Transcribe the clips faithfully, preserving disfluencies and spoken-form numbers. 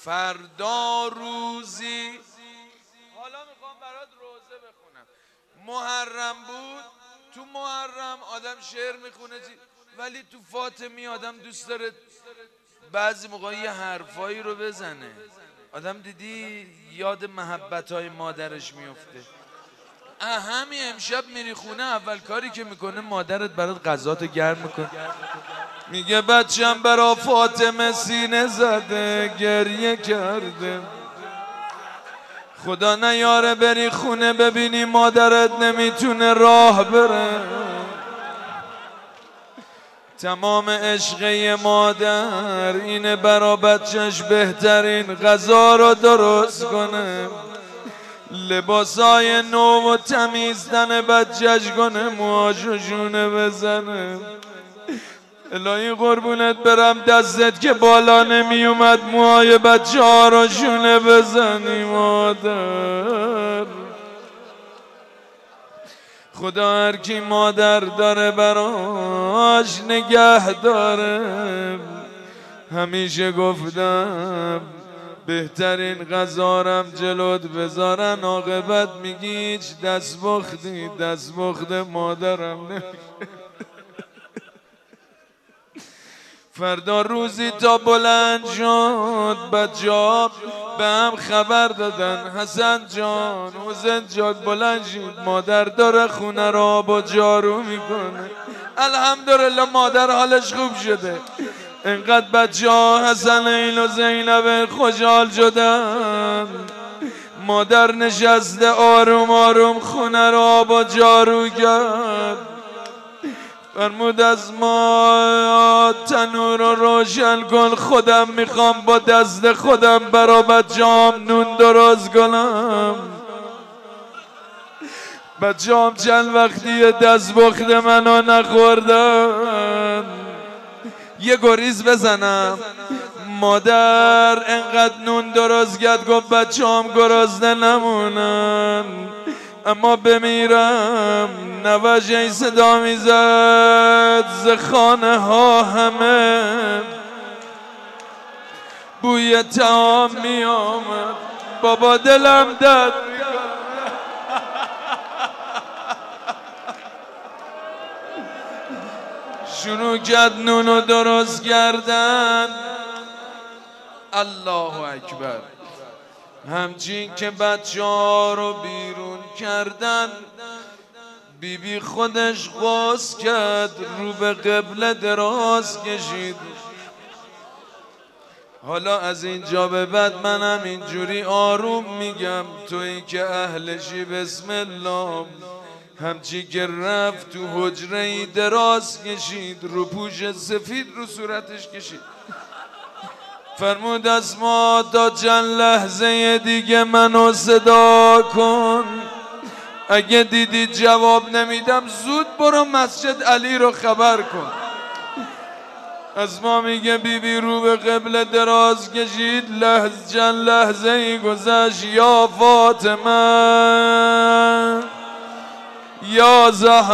فردا روزی، حالا میخوام برات روزه بخونم. محرم بود، تو محرم آدم شعر میخونه، ولی تو فاطمی آدم دوست داره بعضی موقع یه حرفایی رو بزنه. آدم دیدی یاد محبتهای مادرش میفته. همین امشب میری خونه، اول کاری که میکنه مادرت برات غذاتو گرم میکنه، میگه بچم برا فاطمه سینه زده گریه کرده، خدا نیاره بری خونه ببینی مادرت نمیتونه راه بره. تمام عشقه مادر اینه برا بچهش بهترین غذا رو درست کنه، لباسای نو و تمیز تن بچهش کنه، موهاشو شونه بزنه. الهی قربونت برم دستت که بالا نمی اومد موهای بچه ها رو شونه بزنی مادر. خدا هر کی مادر داره براش نگه داره. همیشه گفتم بهترین غذارم جلوت بذارن، عاقبت میگی هیچ دست بختی، دست بخت مادرم نمی. فردا روزی تا بلند شد بچه‌ها به هم خبر دادن حسن جان حسین جان بلند شد، مادر داره خونه را آب و جارو میکنه. الحمدلله مادر حالش خوب شده. اینقدر بچه ها حسن این و زینب خوشحال شدن، مادر نشسته آروم آروم خونه را آب و جارو کرد. فرمود از ما تنور رو روشن کن، خودم میخوام با دست خودم برا بچه‌ام نون درست کنم. بچه‌ام چند وقتی دست بخت منو نخوردن. یه گریز بزنم، مادر انقدر نون درست کرد گفت بچه‌ام گرسنه نمونن، اما بمیرم. نوش این صدا میزد ز خانه ها همه بوی طعام میامد، بابا دلم درد شروع کرد نونو درست کردن. الله اکبر. همچین که بچه ها رو بیرون کردن، بیبی بی خودش غسل کرد، رو به قبله دراز کشید. حالا از اینجا به بعد منم اینجوری آروم میگم، تویی که اهلشی بسم الله. همچی که رفت تو حجره ای دراز کشید، رو پوش سفید رو صورتش کشید. فرمود از ما تا چند لحظه دیگه منو صدا کن، اگه دیدی جواب نمیدم زود برو مسجد علی رو خبر کن. از ما میگه بیبی بی رو به قبله دراز کشید، لحظه چند لحظه ای گذشت. یا فاطمه یا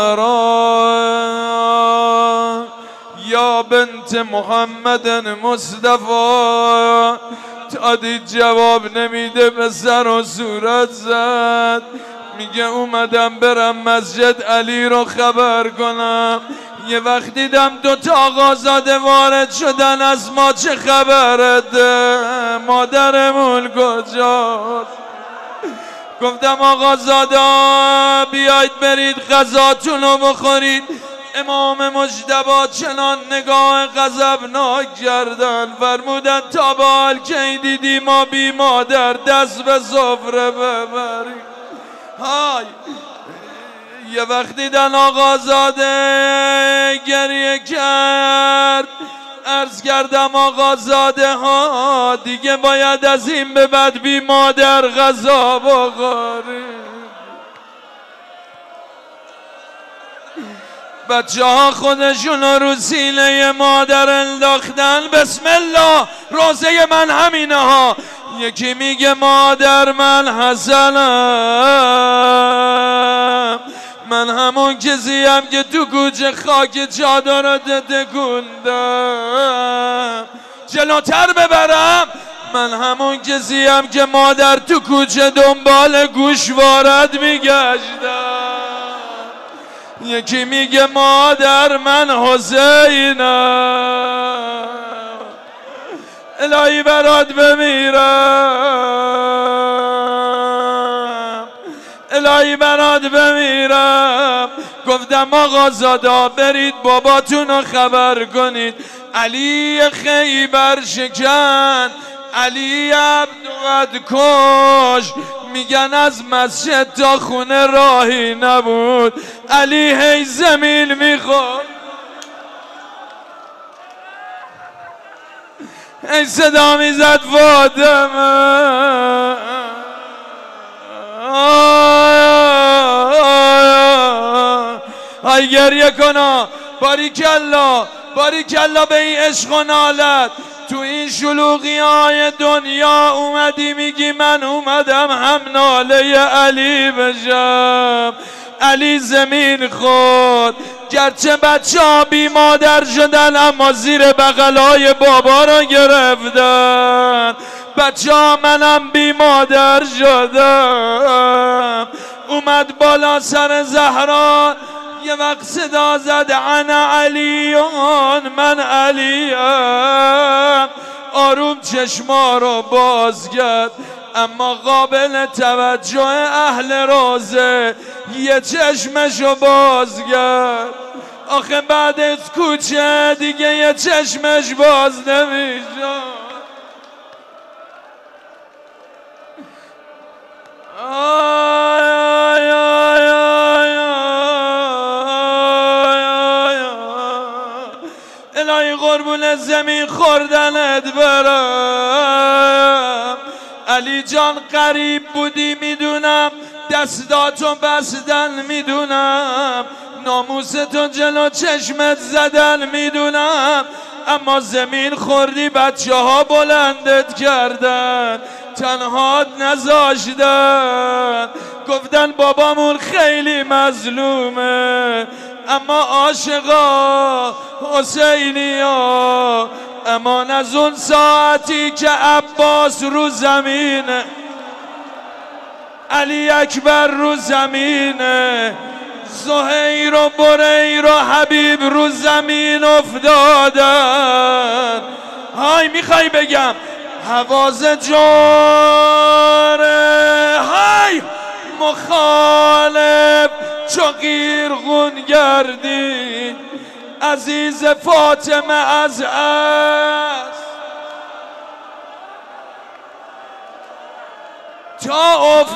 زهرا یا بنت محمد مصطفی. تا دید جواب نمیده به سر و صورت زد. میگه اومدم برم مسجد علی رو خبر کنم، یه وقت دیدم دوتا آقازاده وارد شدن. از ما چه خبرت؟ مادرمون کجاست؟ گفتم آقازاده بیاید برید غذاتون رو بخورید. امام مجتبی چنان نگاه غضبناک کردن، فرمودن تا به حال کی دیدی ما بی مادر دست به سفره ببریم؟ های یه وقت دیدن آقازاده گریه کرد. عرض کردم آقازاده ها دیگه باید از این به بعد بی مادر غذا بخوریم. بچه ها خودشون رو سینه مادر انداختن. بسم الله روزه من همینه ها. یکی میگه مادر من حسنم، من همون کسیم که تو کوچه خاک چادر رو تکوندم. جلوتر ببرم من همون کسیم که مادر تو کوچه دنبال گوشوارت میگشتم. یکی میگه مادر من حسینم، الهی برات بمیرم، الهی برات بمیرم. گفتم آقا زادا برید باباتون رو خبر کنید علی خیبر شکن، علی عبدقد کش. میگن از مسجد تا خونه راهی نبود، علی هی زمین میخورد، هی صدا میزد فاطمه. ای گریه کنا، باریکلا باریکلا به این عشق و نالت. تو این شلوغی های دنیا اومدی میگی من اومدم هم ناله علی بشم. علی زمین خود، گرچه بچه ها بی مادر شدن اما زیر بغلای بابا را گرفتن. بچه ها منم بی مادر شدم. اومد بالا سر زهرا یه وقت صدا زد انا علیون، من علیم. آروم چشما رو باز کرد اما قابل توجه اهل روزه یه چشمشو باز کرد. آخه بعد از کوچه دیگه یه چشمش باز نمیشه. الهی قربون زمین خوردنت برم. علی جان قریب بودی میدونم، دستاتو بستن میدونم، ناموستو جلو چشمت زدن میدونم، اما زمین خوردی بچه ها بلندت کردن، تنهات نذاشتن. گفتن بابامون خیلی مظلومه اما عاشقا حسینیا. امان از اون ساعتی که عباس رو زمینه، علی اکبر رو زمینه، زهیر و بریر و حبیب رو زمین افتادن. های میخوای بگم حواز جاره، های مخالف چو قیرغون گردید، عزیز فاطمه از است تا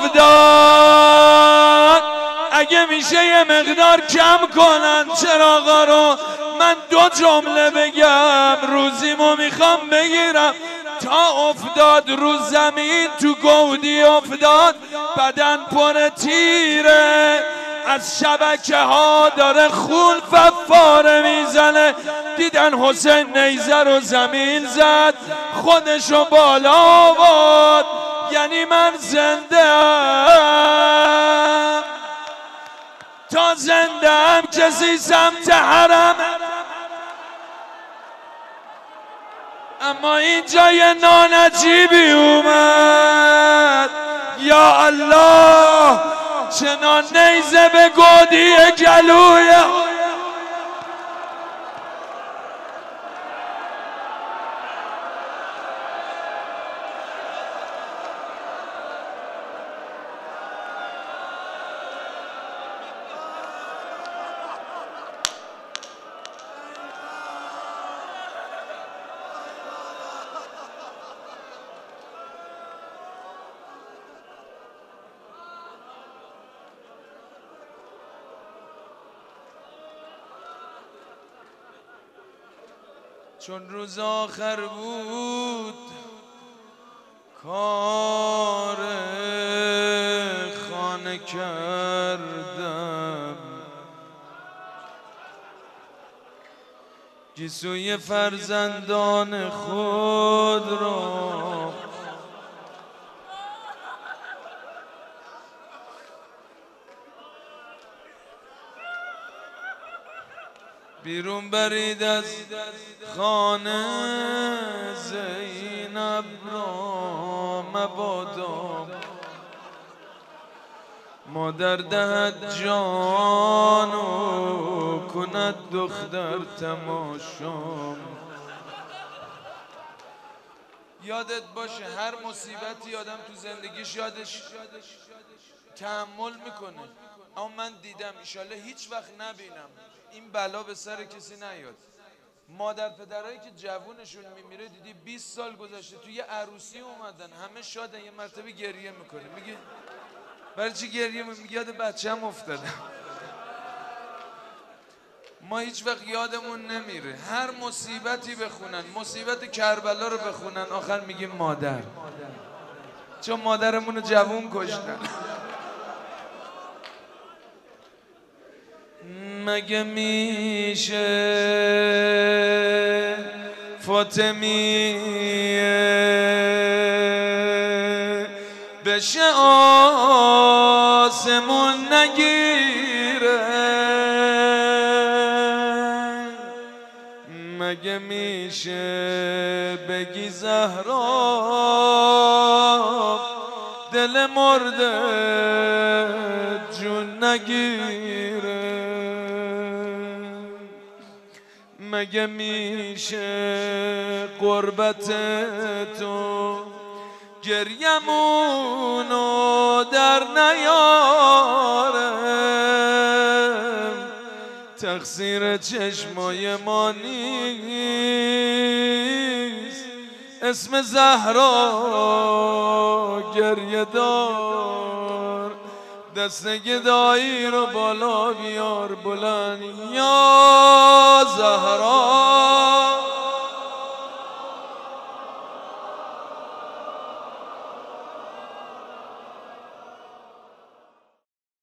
افتاد. اگه میشه یه مقدار کم کنن چراغا رو، من دو جمله بگم روزیمو میخوام بگیرم. تا افتاد رو زمین تو گودی افتاد، بدن پر تیره، از شبکه ها داره خون فواره میزنه. دیدن حسین نیزه رو زمین زد، خودشو بالا آورد، یعنی من زنده ام. تا زنده ام کسی سمت حرم، اما اینجا یه نانجیبی اومد. یا الله چنان نیزه به گودی گلوی چون روز آخر بود کار خانه کردم، گیسوی فرزندان خود را بیرون برید از خانه زینب را. مبادا مادر دهد جان و کند دختر تماشام. یادت باشه هر مصیبتی آدم تو زندگیش یادش تحمل میکنه، اما من دیدم ایشالله هیچ وقت نبینم این بلا به سر کسی نیاد. مادر پدرایی که جوونشون میمیره دیدی بیست سال گذشته توی یه عروسی اومدن همه شادن، یه مرتبه گریه میکنه، میگه برای چی گریه میگه؟ یاد بچه‌م افتادم. ما هیچ وقت یادمون نمیره هر مصیبتی بخونن، مصیبت کربلا رو بخونن آخر میگیم مادر، چون مادرمون رو جوون کشتن. مگه میشه فاطمیه بشه آسمون نگیره؟ مگه میشه بگی زهرا دل مرده جون نگیره؟ مگه میشه قربت تو گریمونو در نیاره؟ تقصیر چشمای ما نیست، اسم زهرا گریه دار، دست گدایی رو بالا بیار بلند یا زهرا.